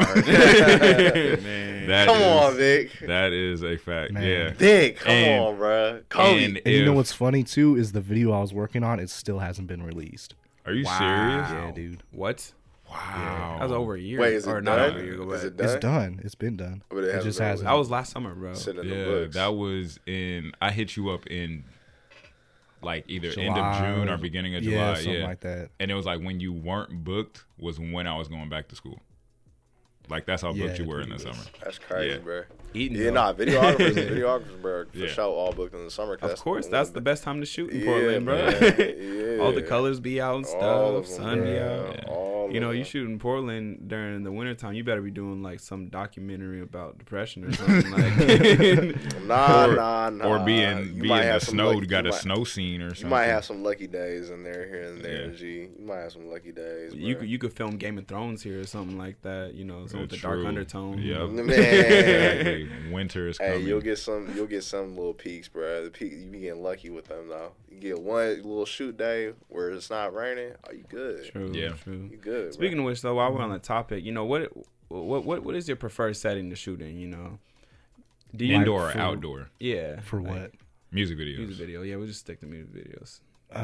Man. That Come is- on, Vic. That is a fact. Man. Yeah. Vic, come And- on, bro. Cody. And And you know if- what's funny too is the video I was working on. It still hasn't been released. Are you Wow. serious? Yeah, dude. What? Wow. That was over a year. Wait, is it or not done? over a year ago, Is but it done? It's done. It's been done. But it hasn't just been hasn't. that was last summer, bro. Sitting in the Yeah, books. that was in. I hit you up in, like either end of July. June or beginning of Yeah, July. something Yeah, like that. and it was like when you weren't booked was when I was going back to school. Like that's how Yeah, booked you were in the it was. summer. That's crazy, Yeah. bro. Eating, Yeah, though. nah, videographers, bro, for Yeah. sure, all booked in the summer. Of course, that's the best time to shoot in Yeah, Portland, bro. man. Yeah. All the colors be out and All stuff. of them, Sun be bro. out. Yeah. All You know, of you them. shoot in Portland during the wintertime, you better be doing like some documentary about depression or something like. Nah. Or You being might the have some snow, lucky- got you a might- snow scene or something. You might have some lucky days in there, here and there, Yeah. G. You might have some lucky days. you bro. could you could film Game of Thrones here or something like that. You know, some with the True. dark undertone. Yep. Man. Exactly. Winter is coming. Hey, you'll get some little peaks, bro. The peak, you be getting lucky with them though. You get one little shoot day where it's not raining. Oh, you good? True. Yeah. True. You good? Speaking of which, though, while we're on the topic, you know what is your preferred setting to shoot in? You know, do you Indoor or for- outdoor Yeah. For like, what? music videos. Music video. Yeah, we'll just stick to music videos.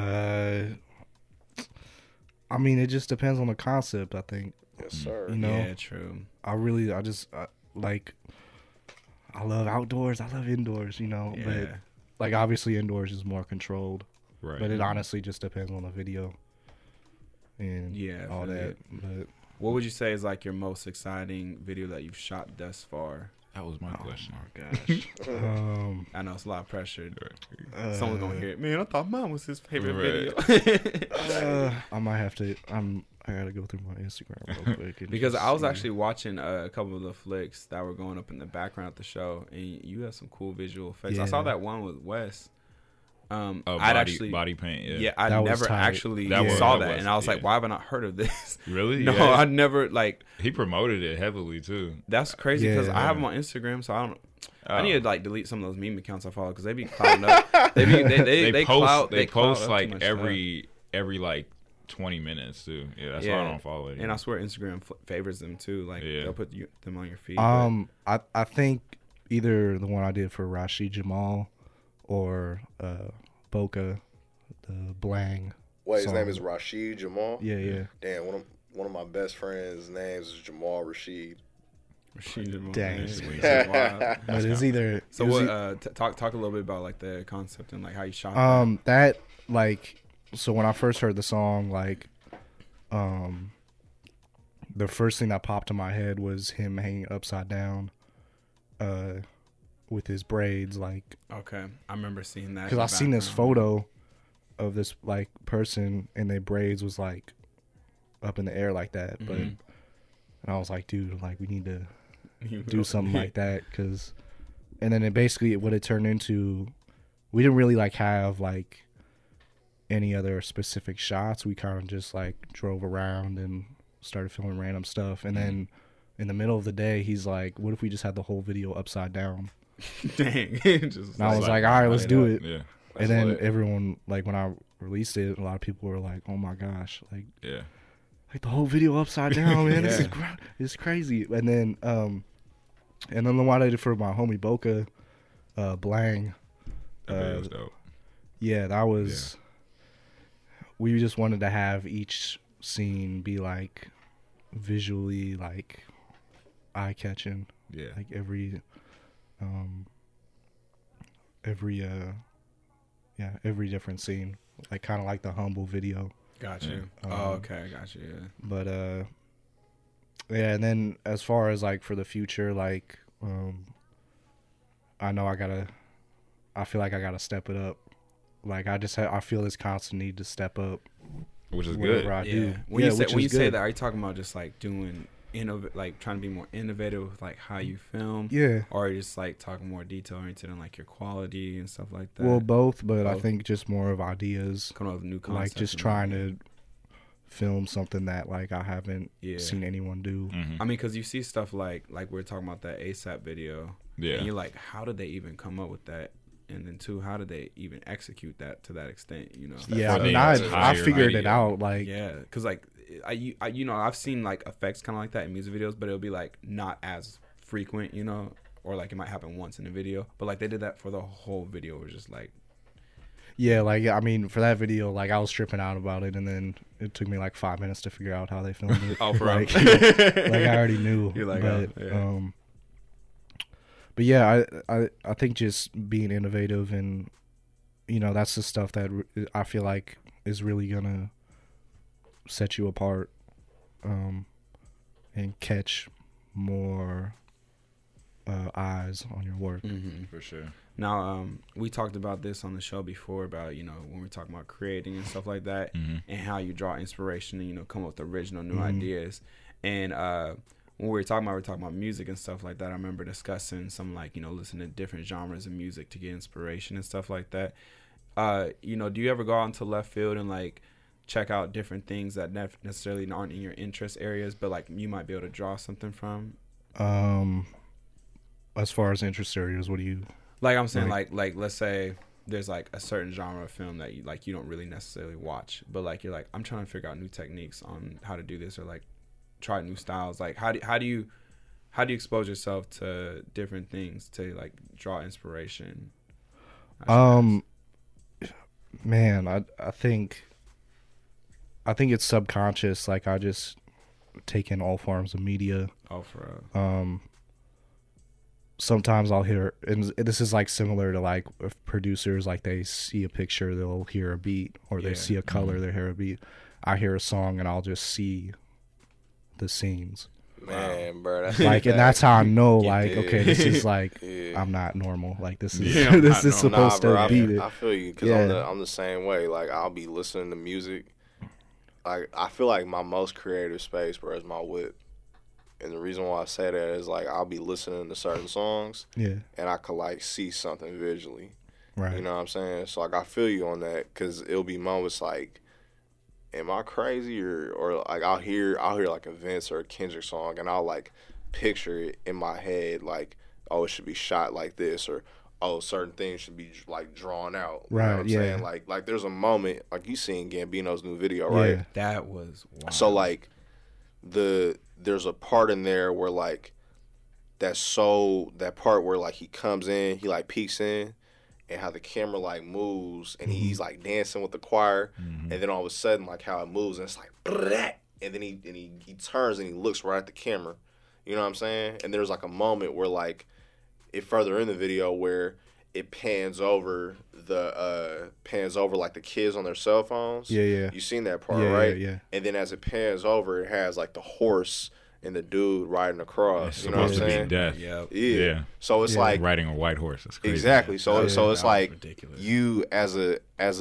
I mean, it just depends on the concept. I think. Yes, sir. You know, Yeah, true. I love outdoors. I love indoors. You know, Yeah. but like obviously indoors is more controlled. Right. But it honestly just depends on the video. And Yeah, all I feel that. it. But What would you say is like your most exciting video that you've shot thus far? that was my question. gosh, I know it's a lot of pressure. uh, Someone's gonna hear it. Man, I thought mine was his favorite Right. video. I might have to. I gotta go through my Instagram real quick. And Because just I was see. actually watching a couple of the flicks that were going up in the background of the show, and you have some cool visual effects. I saw Yeah. that one with Wes. Body paint. Yeah. Yeah, I That was never tight. actually That was- saw that that, was- and I was like, yeah. why have I not heard of this? Really? No, Yeah. I never like. He promoted it heavily too. That's crazy because Yeah. I have them on Instagram, so I don't. I Oh. need to like delete some of those meme accounts I follow because they be clouding up. They post. clout. They clout post up like too much stuff. every like 20 minutes too. Yeah, that's why I don't follow it. And I swear Instagram favors them too. Like Yeah. they'll put them on your feed. I think either the one I did for Rashid Jamal or Boca, the Blang. Wait, his song. name is Rashid Jamal. Yeah. Damn, one of my best friends' names is Jamal Rashid. Dang. Wild. But it's either. So it was what? Talk a little bit about like the concept and like how you shot. that like so when I first heard the song, like the first thing that popped in my head was him hanging upside down with his braids, like that. Okay, I remember seeing that. because I seen this photo of this like person and their braids was like up in the air like that, but and I was like, dude, like we need to do something like that, because and then it basically what it turned into, we didn't really like have like any other specific shots. We kind of just like drove around and started filming random stuff, and then in the middle of the day he's like, what if we just had the whole video upside down? Dang. Just And I was like, all right, let's do it. Yeah. And then lit. everyone, like when I released it, a lot of people were like, oh my gosh, like Yeah. the whole video upside down, man. This is Yeah. it's crazy. And then the one I did for my homie Boca, Blang. That video was dope. Yeah, that was. We just wanted to have each scene be like visually like eye catching. Yeah. Like every different scene, like kind of like the Humble video. got you. Yeah. Oh, okay, got you. Yeah. But Yeah, and then as far as like for the future, like I know I feel like I gotta step it up. Like I feel this constant need to step up, which is whatever good. I do. When Yeah, you say good. that, are you talking about just like doing like trying to be more innovative with like how you film? Yeah. Or are you just like talking more detail oriented on like your quality and stuff like that? Well, both, but I Both. think just more of ideas. Come up with new concepts. Like just and trying everything. to film something that like I haven't Yeah. seen anyone do. Mhm. I mean, because you see stuff like we're talking about that ASAP video, Yeah. and you're like, how did they even come up with that? And then two, how did they even execute that to that extent? You know? Yeah, I For mean, the I entire figured it video. out. Like, Yeah, because like I you know I've seen like effects kind of like that in music videos, but it'll be like not as frequent, you know, or like it might happen once in a video, but like they did that for the whole video. It was just like yeah, like I mean, for that video, like I was tripping out about it, and then it took me like 5 minutes to figure out how they filmed it. oh, for real. like, like I already knew. You're like, but, oh, yeah. But yeah, I think just being innovative and you know that's the stuff that I feel like is really gonna set you apart, and catch more eyes on your work. Mm-hmm. For sure. Now, we talked about this on the show before about, you know, when we're talking about creating and stuff like that, and how you draw inspiration and, you know, come up with original new ideas. And when we're talking about music and stuff like that, I remember discussing some, like, you know, listening to different genres of music to get inspiration and stuff like that. You know, do you ever go out into left field and, like, check out different things that necessarily aren't in your interest areas, but, like, you might be able to draw something from? As far as interest areas, what do you? Like I'm saying, like let's say there's like a certain genre of film that you like you don't really necessarily watch, but like you're like I'm trying to figure out new techniques on how to do this or like try new styles. Like how do you expose yourself to different things to like draw inspiration? Man, I think it's subconscious. Like I just take in all forms of media. Oh, for real. Sometimes I'll hear, and this is like similar to like if producers, like they see a picture, they'll hear a beat, or they Yeah. see a color, they hear a beat. I hear a song and I'll just see the scenes. Man, bro, that's Like, and that's how I know, Get like, it. okay, this is like, Yeah. I'm not normal. Like, this is Yeah, I'm this not is normal. supposed bro, to beat it. I feel you because Yeah. I'm the same way. Like I'll be listening to music. Like I feel like my most creative space, bro, is my whip. And the reason why I say that is like I'll be listening to certain songs Yeah, and I could like see something visually. right. You know what I'm saying? So like I feel you on that because it'll be moments like, am I crazy or like I'll hear like a Vince or a Kendrick song and I'll like picture it in my head like, oh, it should be shot like this, or oh, certain things should be like drawn out. You know Right, what I'm yeah. saying? Like there's a moment like you seen Gambino's new video, right? Yeah. That was wild. So like there's a part in there where like that part where like he comes in, he like peeks in, and how the camera like moves and he's like dancing with the choir, and then all of a sudden like how it moves and it's like "Brat," and then he turns and he looks right at the camera. You know what I'm saying? And there's like a moment where like it further in the video where it pans over like the kids on their cell phones. Yeah, yeah. You seen that part, Yeah, right? yeah. And then as it pans over, it has like the horse and the dude riding across. It's You know what I'm supposed to saying? be death. Yep. Yeah. Yeah. So it's Yeah. like Riding a white horse. That's crazy. exactly. So Yeah, so it's that was like ridiculous. you as a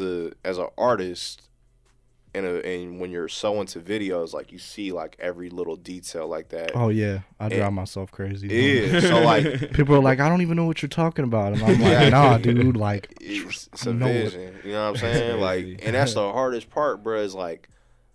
artist and when you're so into videos, like you see like every little detail like that. Oh yeah, I drive myself crazy. Yeah. So like People are like, I don't even know what you're talking about, and I'm like, nah, dude. Like, it's a know it. vision. You know what I'm saying? crazy. Like, and that's the hardest part, bro. Is like,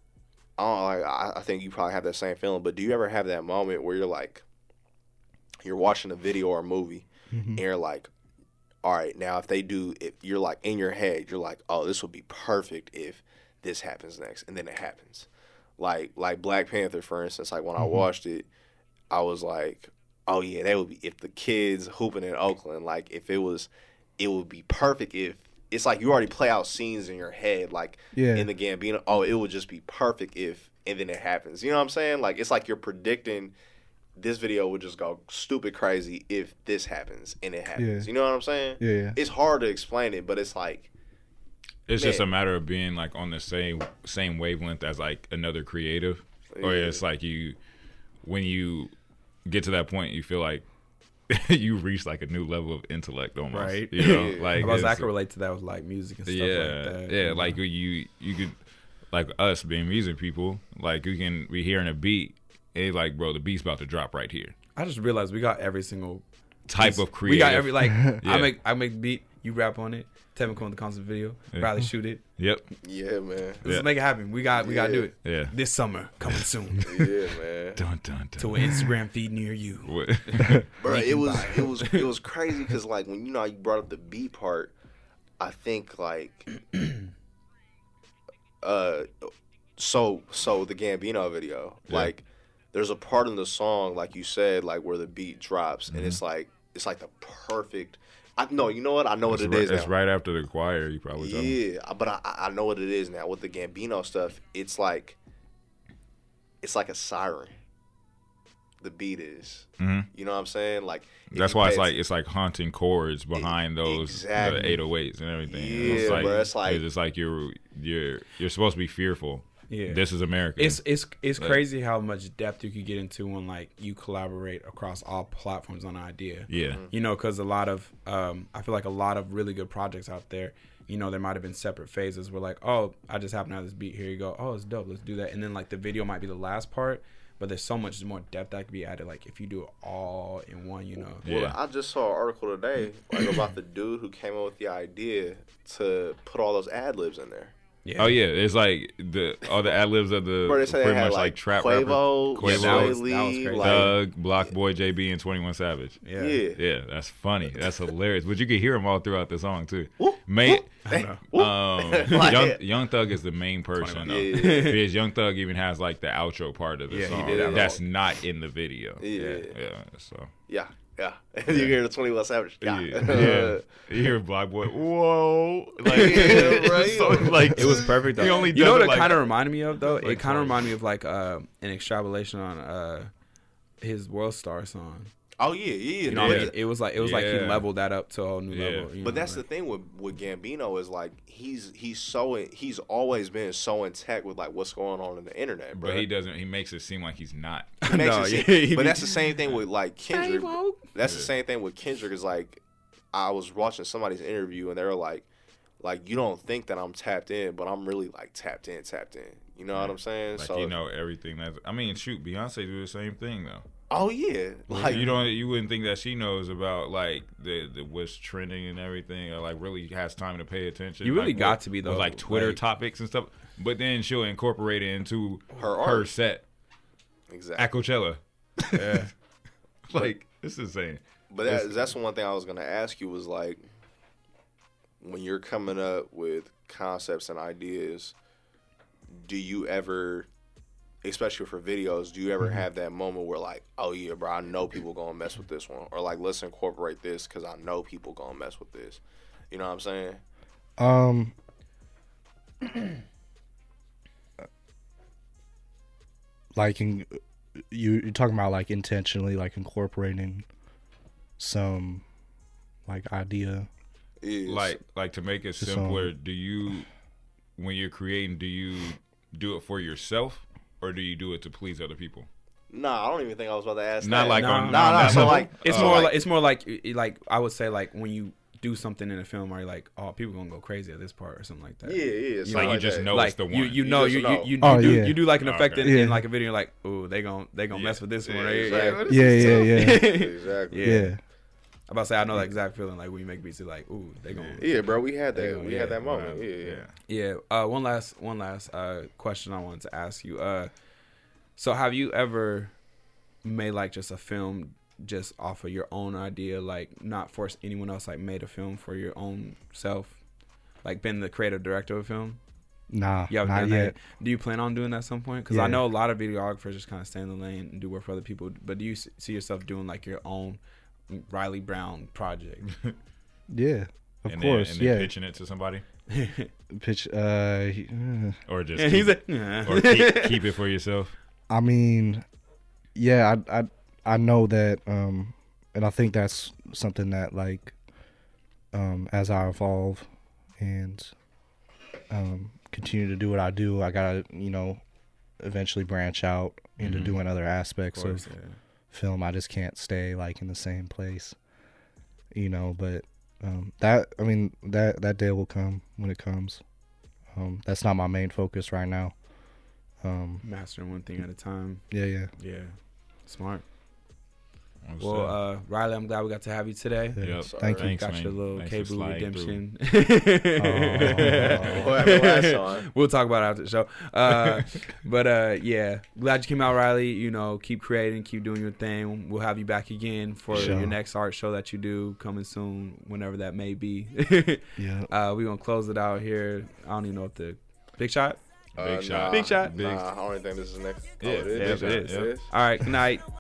I think you probably have that same feeling. But do you ever have that moment where you're like, you're watching a video or a movie, and you're like, all right, now if you're like in your head, you're like, oh, this would be perfect if this happens next, and then it happens. Like Black Panther, for instance. Like when I watched it, I was like, oh yeah, that would be if the kids hooping in Oakland. Like it would be perfect if it's like you already play out scenes in your head, like Yeah. in the Gambino. Oh, it would just be perfect if, and then it happens. You know what I'm saying? Like it's like you're predicting this video would just go stupid crazy if this happens and it happens. Yeah. You know what I'm saying? yeah, It's hard to explain it, but it's like, It's just a Man. matter of being like on the same wavelength as like another creative, or Yeah. it's like you when you get to that point, you feel like you reach like a new level of intellect almost. Right. You know, like I can relate to that with like music and stuff like that. Yeah, like you could, like us being music people, like we can be hearing a beat, and it's like, bro, the beat's about to drop right here. I just realized we got every single Type of creative. We got every like Yeah. I make the beat, you rap on it, Tevin come with the concert video, Bradley shoot it. Yep. Yeah, man. Let's make it happen. We gotta do it. Yeah. This summer, coming soon Yeah, man. Dun dun dun. to an Instagram feed near you. What? Bro, it was crazy because like when you brought up the beat part, I think like so the Gambino video, Yeah. like there's a part in the song like you said like where the beat drops and it's like the perfect. No, you know what? I know what it is It's now. right after the choir. You probably told me. Yeah, but I know what it is now with the Gambino stuff. It's like a siren. The beat is. Mhm. You know what I'm saying? Like if That's you why pay it's like haunting chords behind those Exactly. the 808s and everything. Yeah, it's like, bro, it's like- it's like you're supposed to be fearful. Yeah. This is America. It's crazy how much depth you could get into when like you collaborate across all platforms on an idea. Yeah. Mm-hmm. You know, because a lot of I feel like a lot of really good projects out there, you know, there might have been separate phases where like, oh, I just happen to have this beat, here you go, oh, it's dope, let's do that, and then like the video might be the last part, but there's so much more depth that could be added like if you do it all in one, you know. Yeah. Well, I just saw an article today like about the dude who came up with the idea to put all those ad libs in there. Yeah. Oh yeah, it's like all the ad libs of the Bro, they say pretty they had much like trap Quavo, rapper. Yeah, that was Sway Lee, crazy. like, Thug, Block Boy, JB, and 21 Savage. Yeah. yeah. Yeah, that's funny. That's hilarious. But you can hear them all throughout the song too. Whoop, May, Like- Young Thug is the main person. Though. Yeah. Because Young Thug even has like the outro part of the Yeah, he song. did have That's not in the video. Yeah. Yeah. So. Yeah. You hear the 21 Savage. Yeah. Yeah. You hear Block Boy. Whoa. Like, Yeah, right. so, like It was perfect though. He only You know does what it, it like- kind of reminded me of though? like It kind of twice. reminded me of like an extrapolation on his World Star song. Oh yeah. You know, Yeah. it was like he Yeah. leveled that up to a whole new Yeah. level. You But know, that's the like, thing with Gambino is like he's always been so in tech with like what's going on in the internet, bro. But he makes it seem like he's not. He makes No, it yeah, seem- he but be- that's the same thing with like Kendrick. That's the Yeah. same thing with Kendrick is like I was watching somebody's interview and they were like you don't think that I'm tapped in, but I'm really like tapped in. You know what I'm saying? Like so you know everything. I mean, shoot, Beyonce do the same thing though. oh yeah, like You wouldn't think that she knows about like the what's trending and everything, or like really has time to pay attention. You really like, got with- to be, though, with, like Twitter like- topics and stuff. But then she'll incorporate it into Her her art. set exactly. at Coachella. yeah. Like it's insane. But that's one thing I was gonna ask you was like when you're coming up with concepts and ideas, do you ever, especially for videos, do you ever have that moment where like, oh yeah, bro, I know people gonna mess with this one, or like let's incorporate this because I know people gonna mess with this. You know what I'm saying? Like you're talking about like intentionally like incorporating some like idea. Yeah, Like to make it Just simpler, do you when you're creating, do you do it for yourself or do you do it to please other people? nah, I don't even think I was about to ask. Not that. like Nah. on Nah, that so level? like It's so more like it's more like I would say like when you do something in a film where you're like, oh, people gonna go crazy at this part or something like that. yeah, it's like you like just that. know Like it's the one. you know You you just know. you Oh, do yeah. you do like an effect Okay. in Yeah. like a video. You're like, ooh, they gonna mess with this one. Right? exactly. Yeah, yeah. Exactly. Yeah. Yeah. I'm about to say I know that exact feeling like when you make beats, you're like, ooh, they gonna Yeah, bro, we had Yeah, that. We yeah, had that moment. Yeah. Yeah. One last question I wanted to ask you. So have you ever made like just a film just off of your own idea, like not force anyone else, like made a film for your own self, like been the creative director of a film? Nah, You haven't not done yet. that? Do you plan on doing that at some point? Because I Yeah. know a lot of videographers just kind of stay in the lane and do work for other people. But do you see yourself doing like your own Riley Brown project? Yeah, of and course. Then, and then Yeah, pitching it to somebody pitch. or just And he's keep, like, or keep it for yourself. I mean, yeah, I know that, and I think that's something that like, as I evolve and continue to do what I do, I gotta eventually branch out into Mhm. doing other aspects Of course, of yeah. film. I just can't stay like in the same place, you know. But that day will come when it comes. That's not my main focus right now. Mastering one thing at a time. Yeah. Yeah, smart. I'm Well, Riley, I'm glad we got to have you today. Yep. Thank you. Thanks, Got your man. little Thanks for cable sliding redemption. What happened last time? We'll talk about it after the show. But yeah, glad you came out, Riley. You know, keep creating, keep doing your thing. We'll have you back again for Sure. your next art show that you do coming soon, whenever that may be. Yeah. We're gonna close it out here. I don't even know if the big shot. Big shot. Big shot. Big- Nah, I don't even think this is next. Yeah, Oh, it yeah, is. it It is. is. All right, good night.